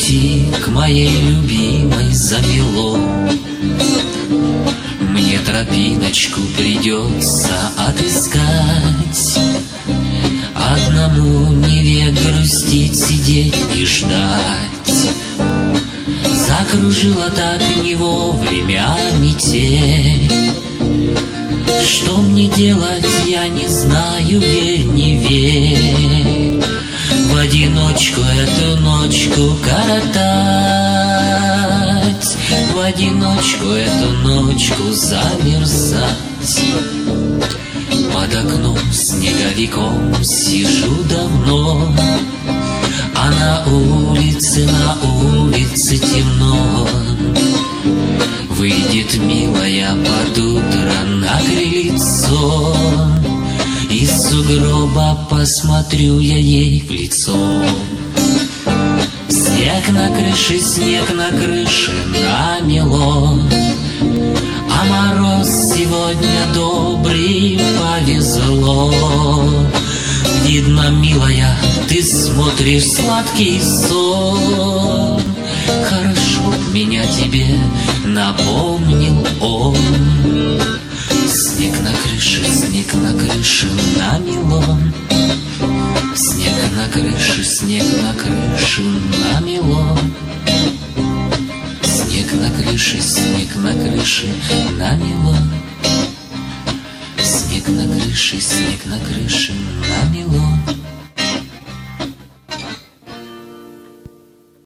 пути к моей любимой замело. Мне тропиночку придется отыскать, одному не век грустить, сидеть и ждать. Закружила так не вовремя метель. Что мне делать, я не знаю, верь, не верь. В одиночку эту ночку коротать, в одиночку эту ночку замерзать. Под окном снеговиком сижу давно, а на улице темно. Выйдет милая под утро на крыльцо, из сугроба посмотрю я ей в лицо. Снег на крыше намело, а мороз сегодня добрый, повезло. Видно, милая, ты смотришь сладкий сон. Хорошо меня тебе напомнил он. Снег на крыше намело, снег на крыше намело. Снег на крыше намело. Снег на крыше намело.